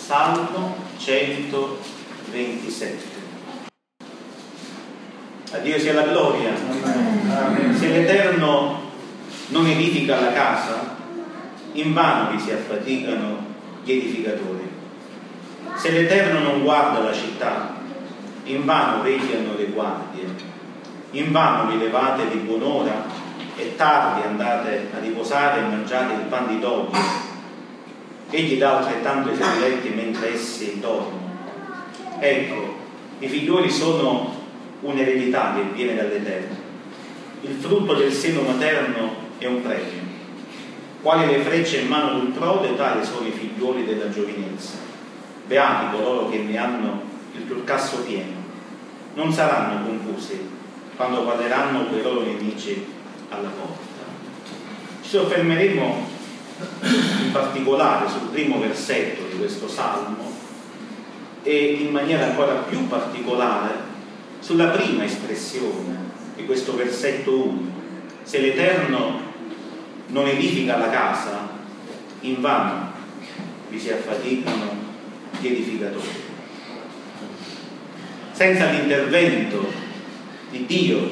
Salmo 127. A Dio sia la gloria. Se l'Eterno non edifica la casa, invano vi si affaticano gli edificatori. Se l'Eterno non guarda la città, invano vegliano le guardie. Invano vi levate di buon'ora e tardi andate a riposare e mangiate il pan di doglio. Egli dà altrettanto ai suoi eletti mentre essi dormono. Ecco, i figlioli sono un'eredità che viene dall'Eterno. Il frutto del seno materno è un premio. Quali le frecce in mano d'un prode, tali sono i figlioli della giovinezza. Beati coloro che ne hanno il turcasso pieno. Non saranno confusi quando parleranno quei loro nemici alla porta. Ci soffermeremo in particolare sul primo versetto di questo salmo e in maniera ancora più particolare sulla prima espressione di questo versetto 1. Se l'Eterno non edifica la casa, invano vi si affaticano gli edificatori. Senza l'intervento di Dio,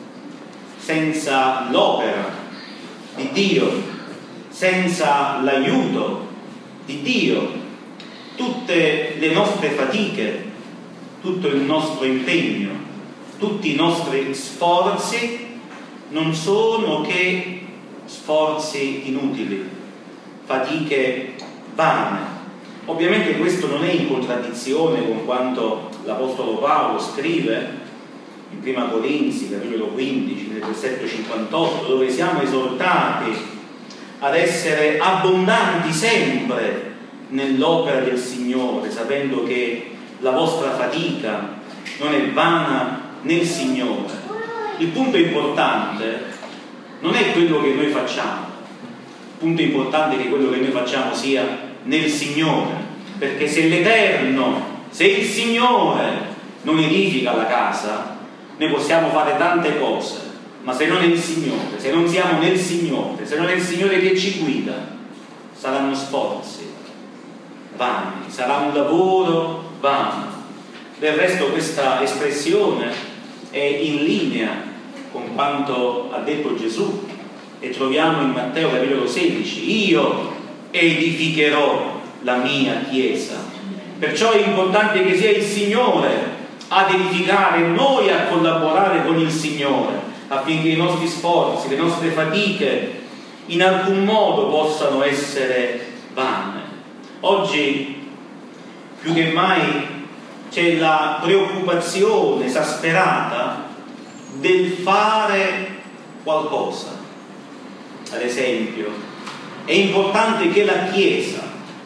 senza l'opera di Dio, senza l'aiuto di Dio, tutte le nostre fatiche, tutto il nostro impegno, tutti i nostri sforzi non sono che sforzi inutili, fatiche vane. Ovviamente questo non è in contraddizione con quanto l'Apostolo Paolo scrive in Prima Corinzi, capitolo 15, nel versetto 58, dove siamo esortati ad essere abbondanti sempre nell'opera del Signore, sapendo che la vostra fatica non è vana nel Signore. Il punto importante non è quello che noi facciamo, il punto importante è che quello che noi facciamo sia nel Signore, perché se l'Eterno, se il Signore non edifica la casa, noi possiamo fare tante cose, ma se non è il Signore, se non siamo nel Signore, se non è il Signore che ci guida, saranno sforzi vani, sarà un lavoro vano. Del resto questa espressione è in linea con quanto ha detto Gesù e troviamo in Matteo capitolo 16: io edificherò la mia chiesa. Perciò è importante che sia il Signore ad edificare, noi a collaborare con il Signore, affinché i nostri sforzi, le nostre fatiche in alcun modo possano essere vane. Oggi più che mai c'è la preoccupazione esasperata del fare qualcosa. Ad esempio, è importante che la Chiesa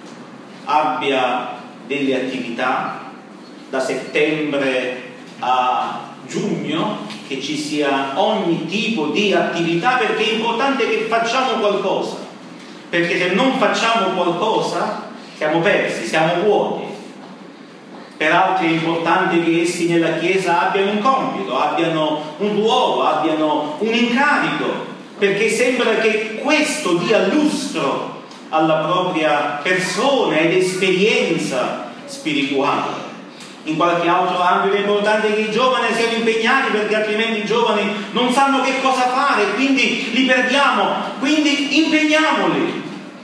abbia delle attività da settembre a giugno, che ci sia ogni tipo di attività, perché è importante che facciamo qualcosa, perché se non facciamo qualcosa siamo persi, siamo vuoti. Per altri è importante che essi nella Chiesa abbiano un compito, abbiano un ruolo, abbiano un incarico, perché sembra che questo dia lustro alla propria persona ed esperienza spirituale. In qualche altro ambito è importante che i giovani siano impegnati, perché altrimenti i giovani non sanno che cosa fare, quindi li perdiamo, quindi impegniamoli.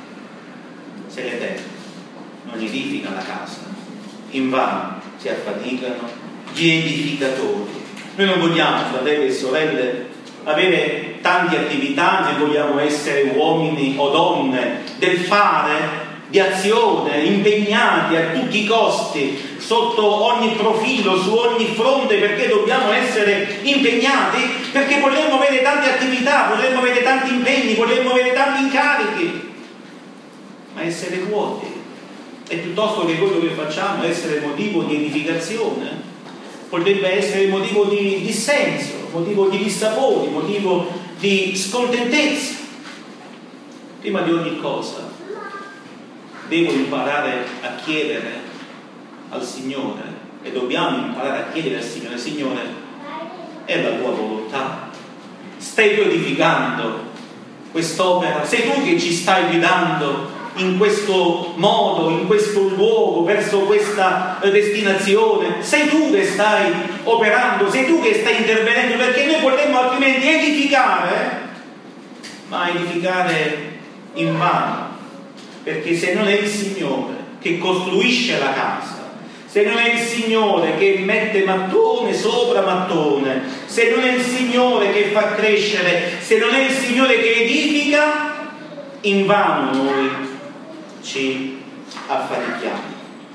Se l'Eterno non edifica la casa, invano si affaticano gli edificatori. Noi non vogliamo, fratelli e sorelle, avere tante attività, noi vogliamo essere uomini o donne del fare, di azione, impegnati a tutti i costi, sotto ogni profilo, su ogni fronte, perché dobbiamo essere impegnati, perché vorremmo avere tante attività, vorremmo avere tanti impegni, vorremmo avere tanti incarichi, ma essere vuoti. E piuttosto che quello che facciamo essere motivo di edificazione, potrebbe essere motivo di dissenso, motivo di dissapore, motivo di scontentezza. Prima di ogni cosa devo imparare a chiedere al Signore, e dobbiamo imparare a chiedere al Signore: Signore, è la tua volontà? Stai tu edificando quest'opera? Sei tu che ci stai guidando in questo modo, in questo luogo, verso questa destinazione. Sei tu che stai operando, sei tu che stai intervenendo, perché noi potremmo altrimenti edificare, ma edificare in vano, perché se non è il Signore che costruisce la casa, se non è il Signore che mette mattone sopra mattone, se non è il Signore che fa crescere, se non è il Signore che edifica, in vano noi ci affatichiamo.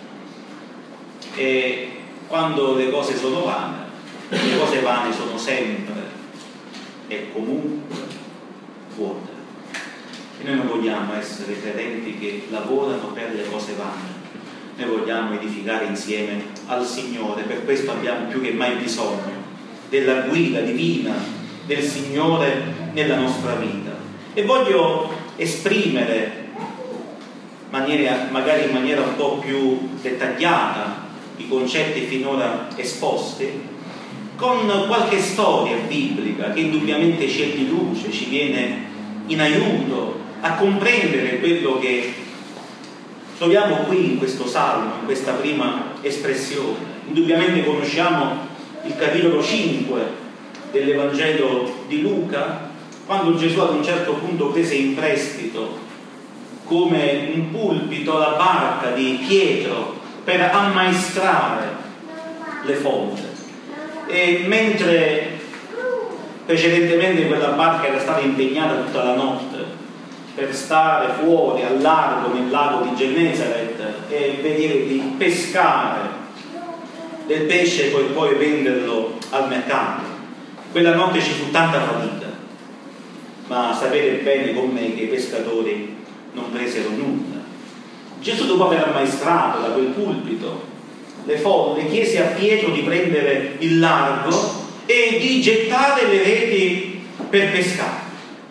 E quando le cose sono vane, le cose vane sono sempre e comunque vuote. E noi non vogliamo essere credenti che lavorano per le cose vane. Noi vogliamo edificare insieme al Signore. Per questo abbiamo più che mai bisogno della guida divina del Signore nella nostra vita. E voglio esprimere magari in maniera un po' più dettagliata i concetti finora esposti, con qualche storia biblica che indubbiamente ci è di luce, ci viene in aiuto a comprendere quello che troviamo qui in questo salmo, in questa prima espressione. Indubbiamente conosciamo il capitolo 5 dell'Evangelo di Luca, quando Gesù ad un certo punto prese in prestito come un pulpito la barca di Pietro per ammaestrare le folle. E mentre precedentemente quella barca era stata impegnata tutta la notte per stare fuori al largo nel lago di Gennesaret e vedere di pescare del pesce e poi venderlo al mercato, quella notte ci fu tanta fatica, ma sapete bene con me che i pescatori non presero nulla. Gesù, dopo aver ammaestrato da quel pulpito le folle, chiese a Pietro di prendere il largo e di gettare le reti per pescare.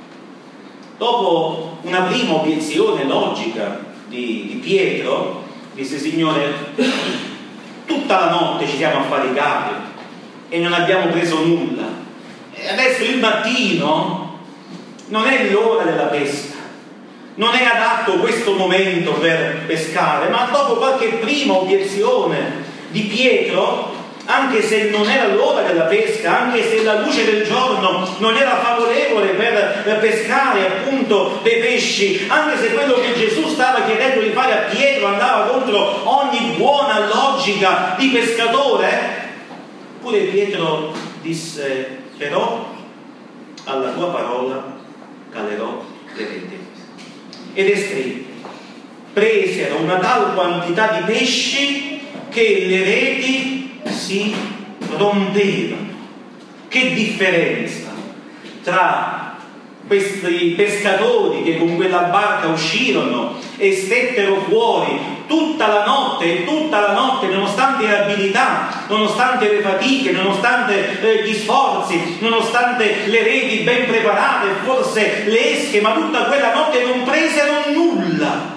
Dopo una prima obiezione logica di Pietro, disse: Signore, tutta la notte ci siamo affaticati e non abbiamo preso nulla, e adesso il mattino non è l'ora della pesca, non è adatto questo momento per pescare. Ma dopo qualche prima obiezione di Pietro, anche se non era l'ora della pesca, anche se la luce del giorno non era favorevole per pescare appunto dei pesci, anche se quello che Gesù stava chiedendo di fare a Pietro andava contro ogni buona logica di pescatore, pure Pietro disse: però alla tua parola calerò le reti. Ed è scritto: presero una tal quantità di pesci che le reti si rompevano. Che differenza tra questi pescatori che con quella barca uscirono e stettero fuori tutta la notte, nonostante l'abilità, nonostante le fatiche, nonostante gli sforzi, nonostante le reti ben preparate, forse le esche, ma tutta quella notte non presero nulla.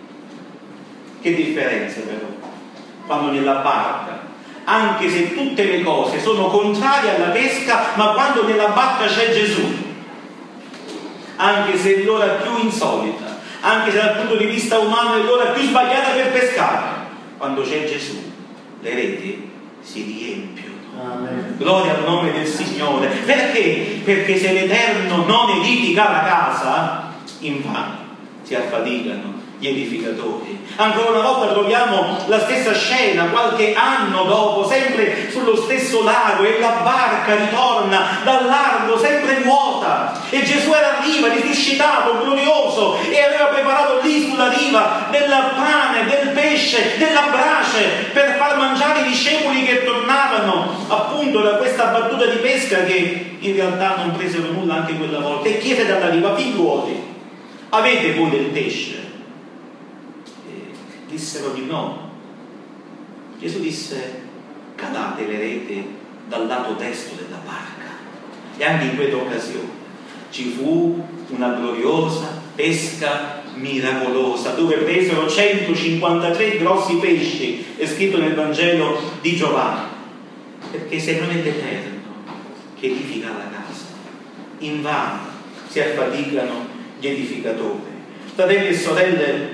Che differenza però quando nella barca, anche se tutte le cose sono contrarie alla pesca, ma quando nella barca c'è Gesù, anche se è l'ora più insolita, anche se dal punto di vista umano è l'ora più sbagliata per pescare, quando c'è Gesù le reti si riempiono. Amen. Gloria al nome del Signore. Perché? Perché se l'Eterno non edifica la casa, invano si affaticano gli edificatori. Ancora una volta troviamo la stessa scena qualche anno dopo, sempre sullo stesso lago, e la barca ritorna dal largo sempre vuota, e Gesù era a riva, risuscitato, glorioso, e aveva preparato lì sulla riva del pane, del pesce, della brace per far mangiare i discepoli che tornavano appunto da questa battuta di pesca, che in realtà non presero nulla anche quella volta, e chiese dalla riva: figliuoli, avete voi del pesce? Dissero di no. Gesù disse: calate le reti dal lato destro della barca. E anche in quell'occasione ci fu una gloriosa pesca miracolosa, dove presero 153 grossi pesci, è scritto nel Vangelo di Giovanni. Perché se non è l'Eterno che edifica la casa, invano si affaticano gli edificatori. Fratelli e sorelle,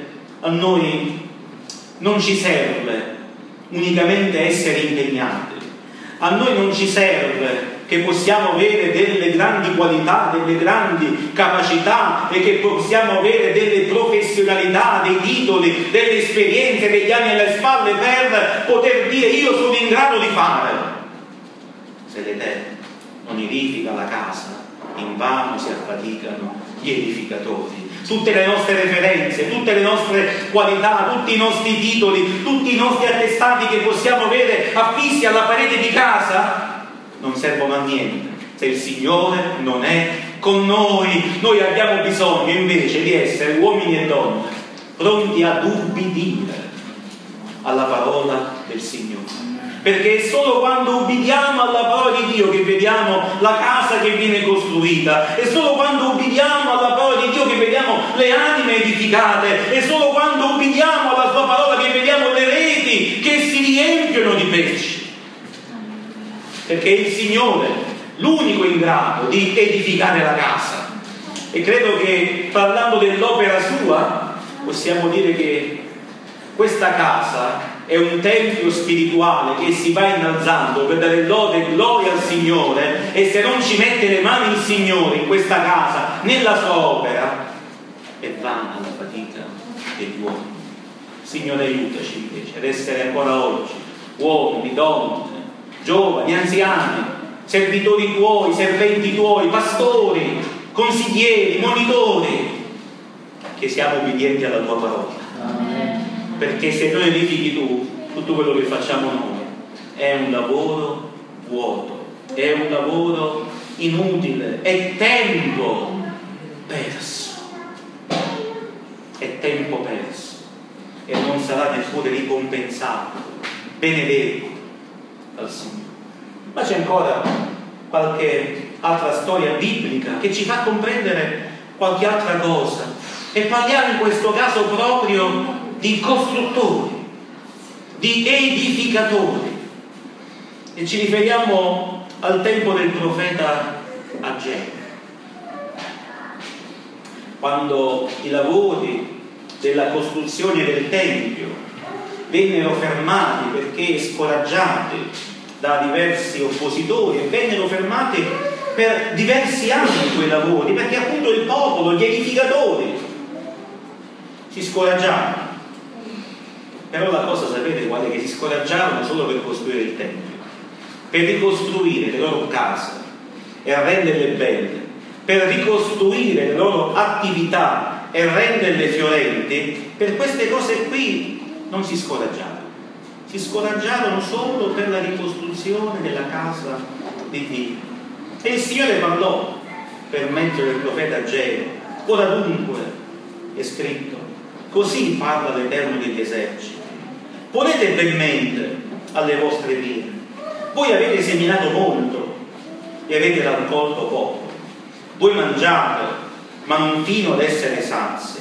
a noi non ci serve unicamente essere impegnati, a noi non ci serve che possiamo avere delle grandi qualità, delle grandi capacità e che possiamo avere delle professionalità, dei titoli, delle esperienze, degli anni alle spalle per poter dire io sono in grado di fare. Se l'Eterno non edifica la casa, invano si affaticano gli edificatori. Tutte le nostre referenze, tutte le nostre qualità, tutti i nostri titoli, tutti i nostri attestati che possiamo avere affissi alla parete di casa non servono a niente se il Signore non è con noi. Noi abbiamo bisogno invece di essere uomini e donne pronti ad ubbidire alla parola del Signore, perché è solo quando ubbidiamo alla parola di Dio che vediamo la casa che viene costruita, è solo quando ubbidiamo alla parola di Dio che vediamo le anime edificate, è solo quando ubbidiamo alla sua parola che vediamo le reti che si riempiono di pesci, perché è il Signore l'unico in grado di edificare la casa. E credo che parlando dell'opera sua possiamo dire che questa casa è un tempio spirituale che si va innalzando per dare lode e gloria al Signore, e se non ci mette le mani il Signore in questa casa, nella sua opera, è vana la fatica degli uomini. Signore, aiutaci invece ad essere ancora oggi uomini, donne, giovani, anziani, servitori tuoi, serventi tuoi, pastori, consiglieri, monitori, che siamo obbedienti alla tua parola. Amen. Perché se noi edifichi tu, tutto quello che facciamo noi è un lavoro vuoto, è un lavoro inutile, è tempo perso, è tempo perso e non sarà neppure ricompensato, benedetto dal Signore. Ma c'è ancora qualche altra storia biblica che ci fa comprendere qualche altra cosa, e parliamo in questo caso proprio di costruttori, di edificatori, e ci riferiamo al tempo del profeta Ageo, quando i lavori della costruzione del Tempio vennero fermati perché scoraggiati da diversi oppositori, e vennero fermati per diversi anni quei lavori, perché appunto il popolo, gli edificatori si scoraggiavano. Però la cosa sapete qual è? Che si scoraggiavano solo per costruire il Tempio, per ricostruire le loro case e renderle belle, per ricostruire le loro attività e renderle fiorenti. Per queste cose qui non si scoraggiavano, si scoraggiarono solo per la ricostruzione della casa di Dio. E il Signore parlò per mezzo del profeta Ageo: ora dunque è scritto, così parla l'Eterno degli eserciti, ponete ben mente alle vostre vie, voi avete seminato molto e avete raccolto poco, voi mangiate ma non fino ad essere sazi,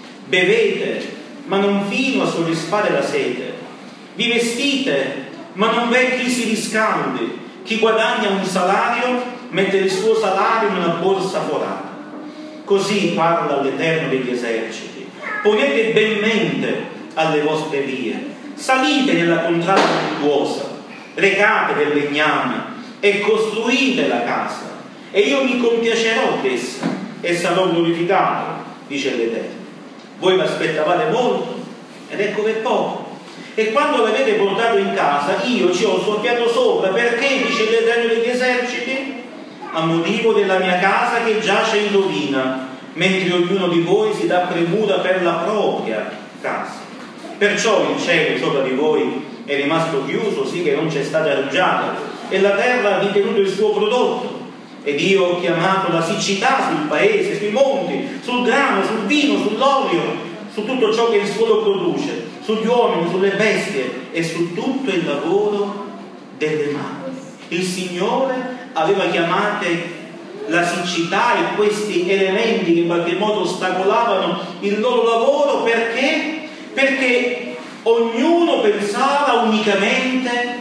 bevete ma non fino a soddisfare la sete, vi vestite ma non v'è chi si riscaldi, chi guadagna un salario mette il suo salario in una borsa forata. Così parla l'Eterno degli eserciti, ponete ben mente alle vostre vie, salite nella contrada montuosa, recate del legname e costruite la casa, e io mi compiacerò d'essa e sarò glorificato, dice l'Eterno. Voi vi aspettavate molto ed ecco che poco, e quando l'avete portato in casa io ci ho soffiato sopra, perché, dice l'Eterno degli eserciti, a motivo della mia casa che giace in rovina, mentre ognuno di voi si dà premura per la propria casa. Perciò il cielo sopra di voi è rimasto chiuso, sì che non c'è stata rugiada, e la terra ha ritenuto il suo prodotto. Ed io ho chiamato la siccità sul paese, sui monti, sul grano, sul vino, sull'olio, su tutto ciò che il suolo produce, sugli uomini, sulle bestie e su tutto il lavoro delle mani. Il Signore aveva chiamate la siccità e questi elementi che in qualche modo ostacolavano il loro lavoro, perché? Perché ognuno pensava unicamente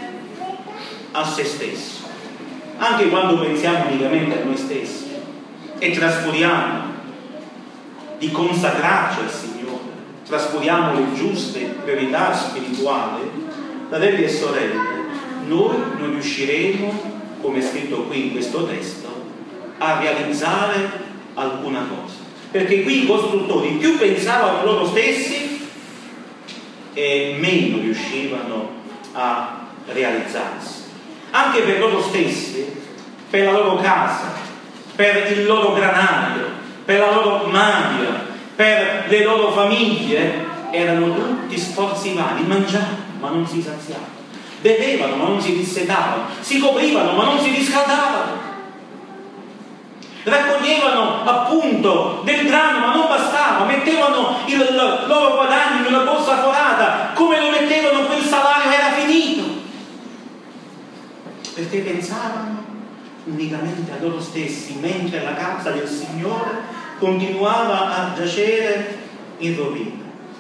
a se stesso. Anche quando pensiamo unicamente a noi stessi e trascuriamo di consacrarci al Signore, trascuriamo le giuste priorità spirituali, fratelli e sorelle, noi non riusciremo, come è scritto qui in questo testo, a realizzare alcuna cosa. Perché qui i costruttori più pensavano a loro stessi e meno riuscivano a realizzarsi. Anche per loro stessi, per la loro casa, per il loro granaio, per la loro madia, per le loro famiglie, erano tutti sforzi vani. Mangiavano ma non si saziavano, bevevano ma non si dissetavano, si coprivano ma non si riscaldavano, raccoglievano appunto del grano ma non bastava, mettevano il loro guadagno in una borsa forata, come lo mettevano quel salario era finito, perché pensavano unicamente a loro stessi, mentre la casa del Signore continuava a giacere in rovina.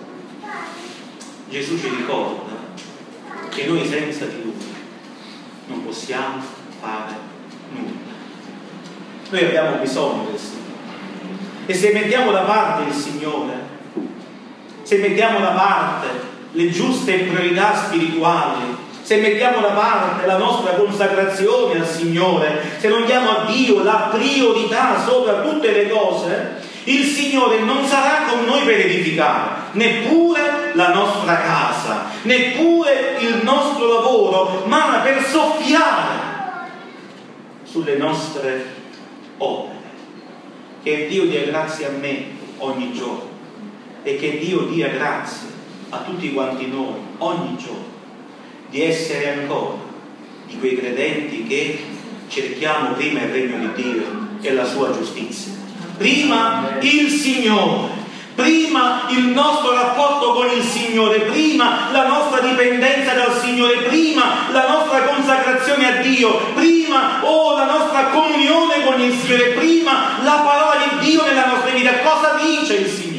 Gesù ci ricorda che noi senza di Lui non possiamo fare nulla. Noi abbiamo bisogno del Signore, e se mettiamo da parte il Signore, se mettiamo da parte le giuste priorità spirituali, se mettiamo da parte la nostra consacrazione al Signore, se non diamo a Dio la priorità sopra tutte le cose, il Signore non sarà con noi per edificare neppure la nostra casa, neppure il nostro lavoro, ma per soffiare sulle nostre opere. Che Dio dia grazie a me ogni giorno e che Dio dia grazie a tutti quanti noi ogni giorno di essere ancora di quei credenti che cerchiamo prima il regno di Dio e la sua giustizia, prima il Signore, prima il nostro rapporto con il Signore, prima la nostra dipendenza dal Signore, prima la nostra consacrazione a Dio, prima la nostra comunione con il Signore, prima la parola di Dio nella nostra vita. Cosa dice il Signore?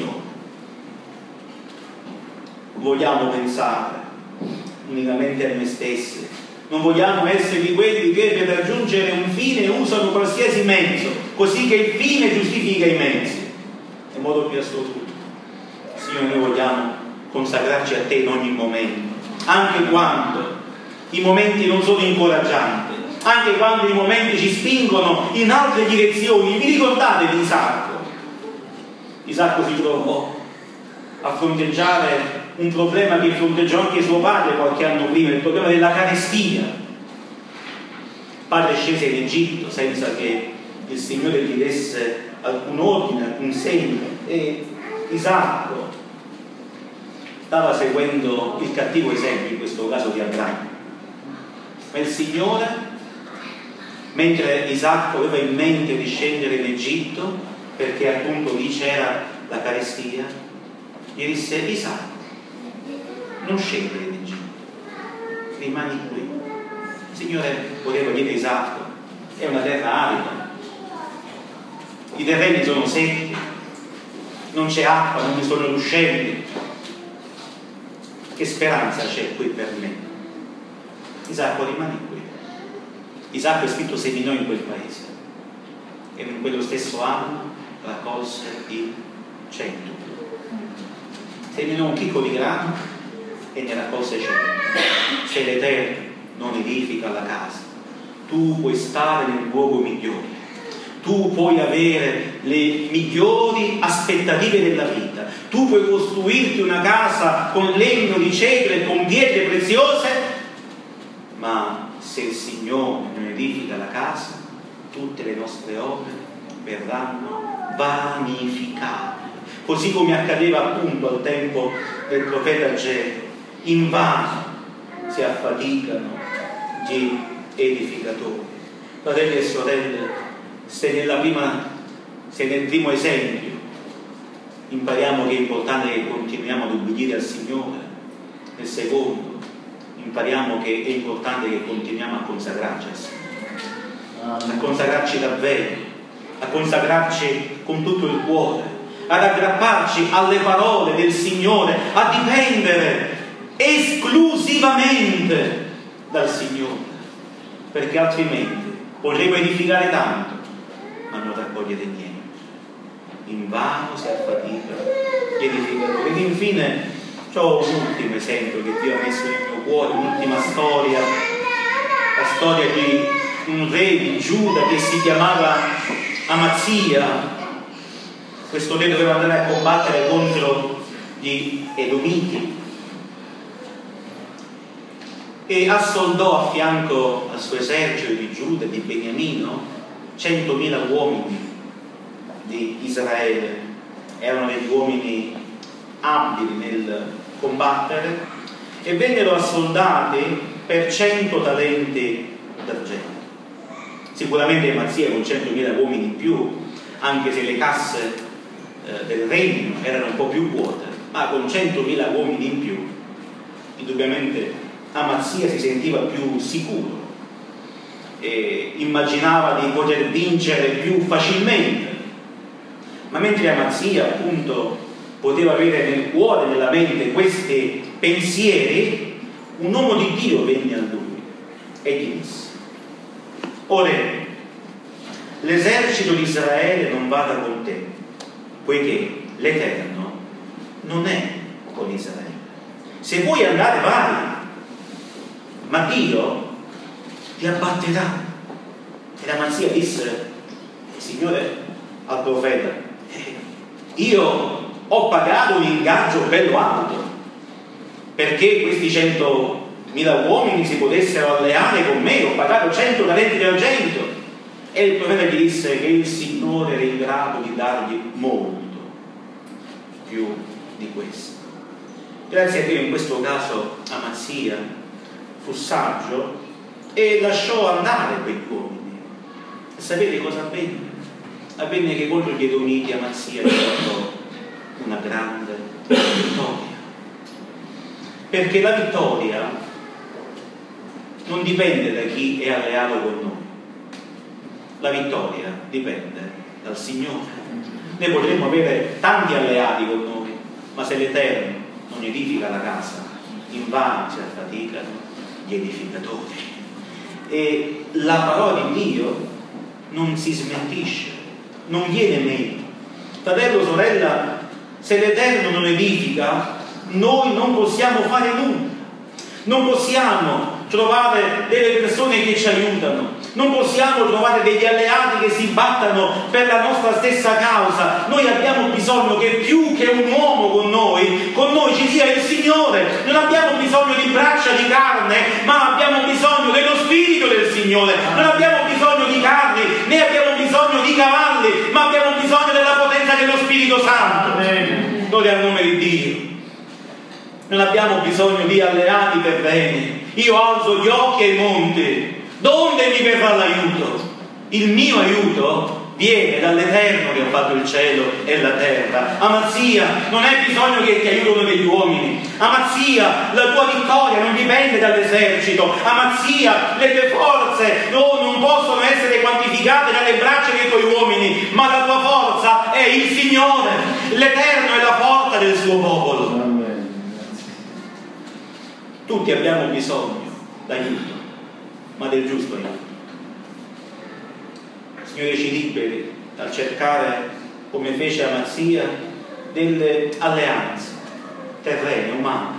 Vogliamo pensare unicamente a noi stessi, non vogliamo essere di quelli che per raggiungere un fine usano qualsiasi mezzo, così che il fine giustifica i mezzi, in modo più assoluto. Signore, noi vogliamo consacrarci a Te in ogni momento, anche quando i momenti non sono incoraggianti, anche quando i momenti ci spingono in altre direzioni. Vi ricordate di Isacco? Isacco si trovò a fronteggiare un problema che fronteggiò anche suo padre qualche anno prima, il problema della carestia. Il padre scese in Egitto senza che il Signore gli desse alcun ordine, alcun segno, e Isacco stava seguendo il cattivo esempio, in questo caso di Abramo. Ma il Signore, mentre Isacco aveva in mente di scendere in Egitto, perché appunto lì c'era la carestia, gli disse: Isacco, non scendere in Egitto, rimani qui. Il Signore voleva dire: Isacco, è una terra arida, i terreni sono secchi, non c'è acqua, non vi sono ruscelli, che speranza c'è qui per me? Isacco, rimani qui. Isacco è scritto seminò in quel paese e in quello stesso anno raccolse il 100. Seminò un chicco di grano e ne raccolse 100. Se l'Eterno non edifica la casa, tu puoi stare nel luogo migliore, tu puoi avere le migliori aspettative della vita, tu puoi costruirti una casa con legno di cedro e con pietre preziose, ma se il Signore non edifica la casa, tutte le nostre opere verranno vanificate. Così come accadeva appunto al tempo del profeta Ageo, invano si affaticano gli edificatori. Fratelli e sorelle, se nel primo esempio impariamo che è importante che continuiamo ad obbedire al Signore, nel secondo impariamo che è importante che continuiamo a consacrarci al Signore, a consacrarci davvero, a consacrarci con tutto il cuore, ad aggrapparci alle parole del Signore, a dipendere esclusivamente dal Signore, perché altrimenti potremo edificare tanto ma non raccogliere niente. invano si affaticano gli edificatori. Ed infine c'ho un ultimo esempio che Dio ha messo nel mio cuore, un'ultima storia, la storia di un re di Giuda che si chiamava Amazia. Questo re doveva andare a combattere contro gli Edomiti e assoldò a fianco al suo esercito di Giuda e di Beniamino 100.000 uomini di Israele. Erano degli uomini abili nel combattere e vennero assoldati per 100 talenti d'argento. Sicuramente Amazia con 100.000 uomini in più, anche se le casse del regno erano un po' più vuote, ma con 100.000 uomini in più indubbiamente Amazia si sentiva più sicuro e immaginava di poter vincere più facilmente. Ma mentre Amazia appunto poteva avere nel cuore, nella mente questi pensieri, un uomo di Dio venne a lui e gli disse: "O re, l'esercito di Israele non vada con te, poiché l'Eterno non è con Israele. Se vuoi andare, vai, ma Dio ti abbatterà." E Amazia disse: "Signore, al profeta, io ho pagato un ingaggio bello alto perché questi 100.000 uomini si potessero alleare con me, ho pagato 100 talenti d'argento." E il profeta gli disse che il Signore era in grado di dargli molto più di questo. Grazie a Dio in questo caso Amazia fu saggio e lasciò andare quegli uomini. E sapete cosa avvenne? Avvenne che contro gli Edomiti Amazia portò una grande vittoria. Perché la vittoria non dipende da chi è alleato con noi. La vittoria dipende dal Signore. Noi potremmo avere tanti alleati con noi, ma se l'Eterno non edifica la casa, invano si affaticano gli edificatori. E la parola di Dio non si smentisce, non viene meno. Fratello, sorella, se l'Eterno non edifica, noi non possiamo fare nulla. Non possiamo trovare delle persone che ci aiutano, non possiamo trovare degli alleati che si battano per la nostra stessa causa. Noi abbiamo bisogno che più che un uomo con noi ci sia il Signore. Non abbiamo bisogno di braccia di carne, ma abbiamo bisogno dello Spirito del Signore. Non abbiamo bisogno di carni, né abbiamo bisogno di cavalli, ma abbiamo bisogno della potenza dello Spirito Santo. Gloria al nome di Dio. Non abbiamo bisogno di alleati terreni. Io alzo gli occhi ai monti, donde mi verrà l'aiuto? Il mio aiuto viene dall'Eterno che ha fatto il cielo e la terra. Amazia, non hai bisogno che ti aiutino degli uomini. Amazia, la tua vittoria non dipende dall'esercito. Amazia, le tue forze non possono essere quantificate dalle braccia dei tuoi uomini, ma la tua forza è il Signore. L'Eterno è la forza del suo popolo. Tutti abbiamo bisogno d'aiuto, ma del giusto aiuto. Il Signore ci liberi dal cercare, come fece Amazia, delle alleanze terrene, umane.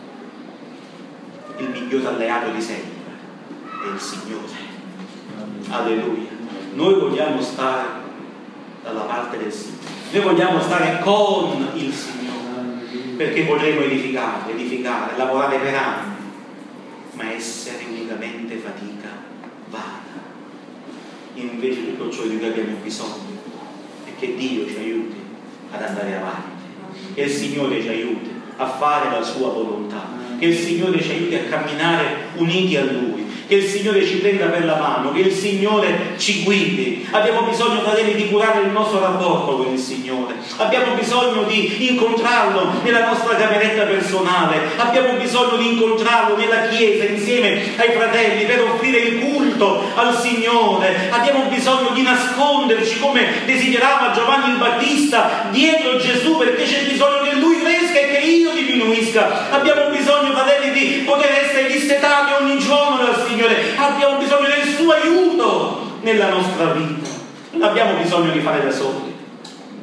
Il miglior alleato di sempre è il Signore. Alleluia. Noi vogliamo stare dalla parte del Signore. Noi vogliamo stare con il Signore, perché potremo edificare, lavorare per anni, ma essere unicamente fatica vana. Invece di tutto ciò di cui abbiamo bisogno è che Dio ci aiuti ad andare avanti, che il Signore ci aiuti a fare la sua volontà, che il Signore ci aiuti a camminare uniti a Lui, che il Signore ci prenda per la mano, che il Signore ci guidi. Abbiamo bisogno, fratelli, di curare il nostro rapporto con il Signore. Abbiamo bisogno di incontrarlo nella nostra cameretta personale. Abbiamo bisogno di incontrarlo nella chiesa insieme ai fratelli per offrire il culto al Signore. Abbiamo bisogno di nasconderci, come desiderava Giovanni il Battista, dietro Gesù, perché c'è bisogno che Lui cresca e che io diminuisca. Abbiamo bisogno, fratelli, di poter essere dissetati ogni giorno dal Signore. Abbiamo bisogno del suo aiuto nella nostra vita. Non abbiamo bisogno di fare da soli.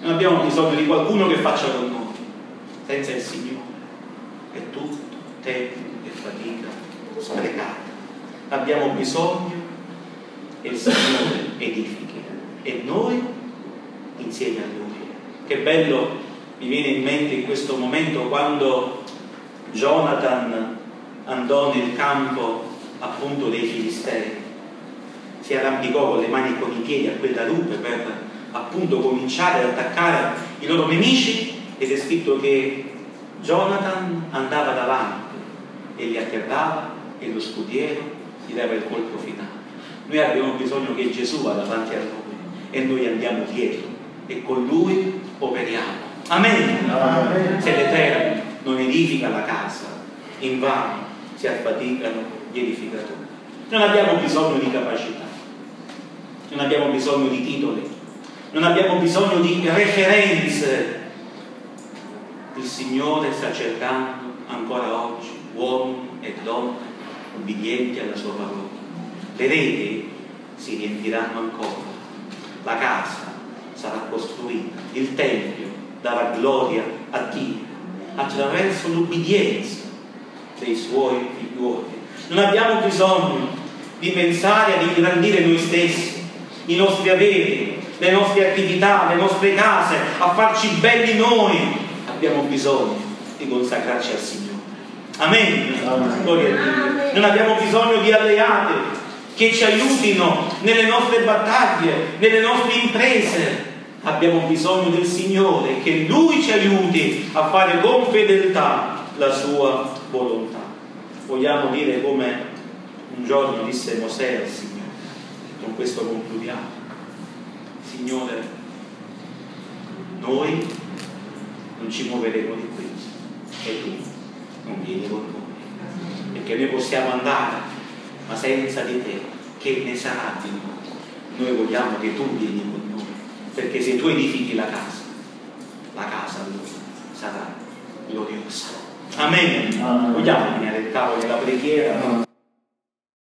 Non abbiamo bisogno di qualcuno che faccia con noi. Senza il Signore è tutto tempo e fatica sprecata. Abbiamo bisogno che il Signore edifichi e noi insieme a Lui. Che bello mi viene in mente in questo momento quando Jonathan andò nel campo appunto dei Filistei, si arrampicò con le mani e con i piedi a quella rupe per appunto cominciare ad attaccare i loro nemici, ed è scritto che Jonathan andava davanti e li atterrava e lo scudiero gli dava il colpo finale. Noi abbiamo bisogno che Gesù vada davanti a noi e noi andiamo dietro e con Lui operiamo. Amen. Amen. Se l'Eterno non edifica la casa, invano si affaticano gli edificatori. Non abbiamo bisogno di capacità, non abbiamo bisogno di titoli, non abbiamo bisogno di referenze. Il Signore sta cercando ancora oggi uomini e donne ubbidienti alla sua parola. Le reti si riempiranno ancora, la casa sarà costruita, il Tempio darà gloria a Dio attraverso l'ubbidienza dei suoi figliuoli. Non abbiamo bisogno di pensare ad ingrandire noi stessi, i nostri averi, le nostre attività, le nostre case, a farci belli noi. Abbiamo bisogno di consacrarci al Signore. Amen. Amen. Non abbiamo bisogno di alleati che ci aiutino nelle nostre battaglie, nelle nostre imprese. Abbiamo bisogno del Signore, che Lui ci aiuti a fare con fedeltà la sua volontà. Vogliamo dire come un giorno disse Mosè al Signore, con questo concludiamo: Signore, noi non ci muoveremo di qui e tu non vieni con noi, perché noi possiamo andare, ma senza di te che ne sarà di noi? Noi vogliamo che tu vieni con noi, perché se tu edifichi la casa allora sarà gloriosa. Amen. Vogliamo venire al tavolo della preghiera?